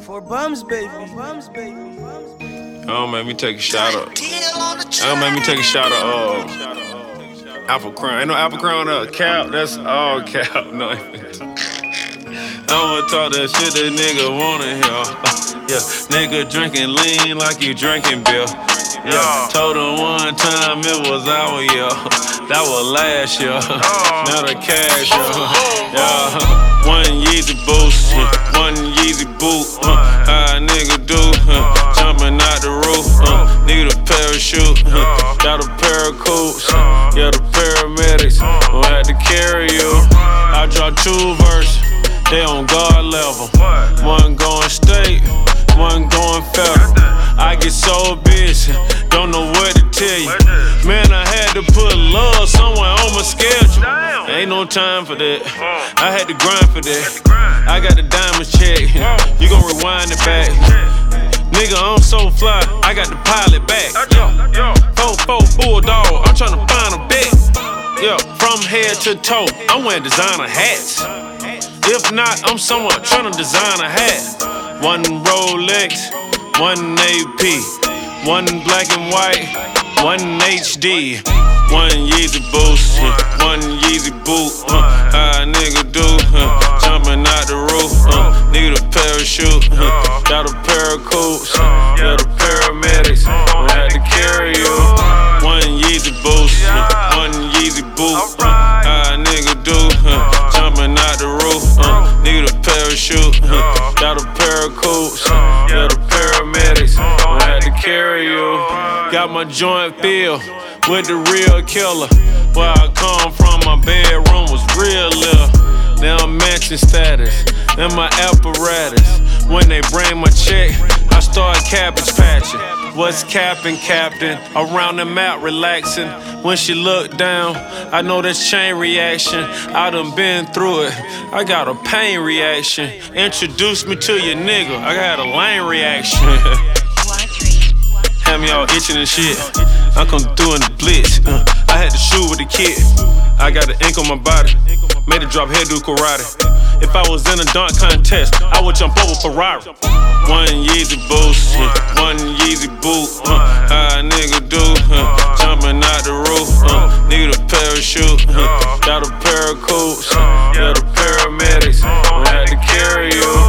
For bums, baby. Make me take a shot of. Make me take a shot of Apple Crown. Ain't no Apple Crown cap. That's all cap. No. I'ma talk that shit that nigga wanna hear. Yeah, nigga drinking lean like you drinking beer. Yeah, told him one time it was our year. That was last year. Now the cash year. Yeah, one Yeezy boost, one Yeezy boot. How a nigga do? Jumping out the roof. Need a parachute. Got a pair of coops. Yeah, the paramedics gon' have to carry you. I dropped 2 verses. They on guard level. One going state, one going federal. I get so busy, don't know what to tell you. Man, I had to put love somewhere on my schedule. Ain't no time for that. I had to grind for that. I got the diamonds check. You gon' rewind it back. Nigga, I'm so fly, I got the pilot back. 4-4 bulldog, I'm tryna find a bet. Yeah, from head to toe, I'm wearing designer hats. If not, I'm somewhere tryna design a hat. One Rolex, one AP, one black and white, one HD, one Yeezy boost, one Yeezy boot. How a nigga do? Jumping out the roof. Need a parachute. Got a pair of coops. Yeah, the paramedics gon' have to carry you. One Yeezy boost, one Yeezy boot. How a nigga do? Jumping out the roof. Need a parachute. Got a pair of coops. Yeah, the paramedics gon' have to carry you. Got my joint filled with the real killer. Where I come from, my bedroom was real little. Now I'm mansion status, and my apparatus. When they bring my check, I start cabbage patching. What's capping, captain? Around the map, relaxing. When she look down, I know that's chain reaction. I done been through it, I got a pain reaction. Introduce me to your nigga, I got a lane reaction. Had me all itching and shit. I come through in the blitz. I had to shoot with the kid. I got the ink on my body. Made a drop head do karate. If I was in a dunk contest, I would jump over Ferrari. One Yeezy boost, one Yeezy boot. How a nigga do? Jumping out the roof. Need a parachute. Got a pair of coops. Yeah, the paramedics gon' have to carry you.